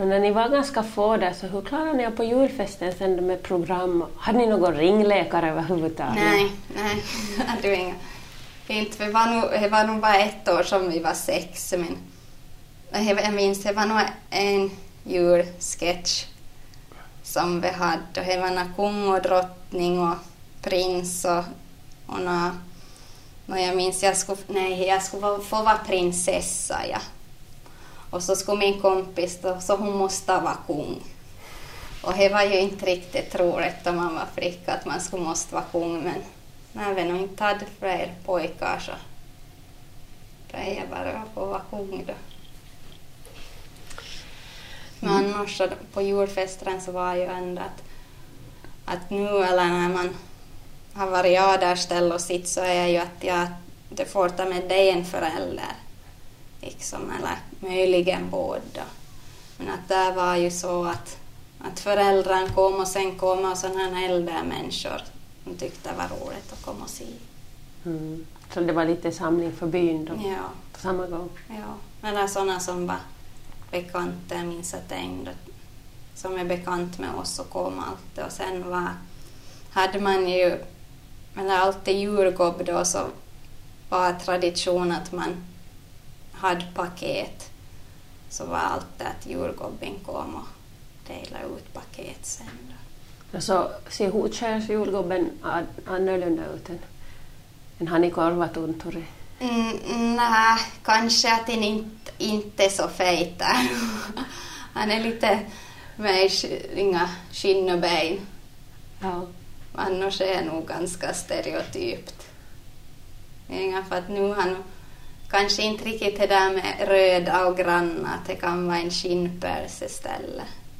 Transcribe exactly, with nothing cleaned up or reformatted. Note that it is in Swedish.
Och när ni var ganska få där, så hur klarade ni på julfesten sen med program? Hade ni någon ringläkare överhuvudtaget? Nej, nej, hade vi inga. Inte, vi var nog, det var nog bara ett år som vi var sex, men jag minns, det var nog en julsketch som vi hade, och det var en kung och drottning och prins och, och nå, nå jag minns jag skulle, nej, jag skulle få vara prinsessa, ja. Och så skulle min kompis då, så hon måste vara kung. Och det var ju inte riktigt troligt om man var flicka att man skulle måste vara kung, men när vi nog inte hade fler pojkar så blev jag bara få vara kung då. Men mm. annars så, på julfesten så var ju ändå att, att nu eller när man har varit aderställd och sitt, så är ju att jag det får ta med dig en förälder. Liksom, eller möjligen båda. Men att det var ju så att, att föräldrarna kom och sen kom och sådana äldre människor som tyckte det var roligt att komma och se. Mm. Så det var lite samling för byn då? Ja. På samma gång? Ja. Eller sådana som var bekanta, jag minns att en som är bekant med oss och kom alltid. Och sen var, hade man ju, eller alltid julgobb då, så var tradition att man hade paket, så var alltid att julgobben kom och delade ut paket sen då. Så ser Hotskärs julgobben annorlunda ut än, än han i Korvatuntori? Mm, nej, kanske att han inte, inte är så fejt. Han är lite med inga skinn och ben. Ja. Annars är nog ganska stereotypt. Inga för att nu han kanske inte riktigt det där med röda och granna, att det kan vara en skinnpörs istället.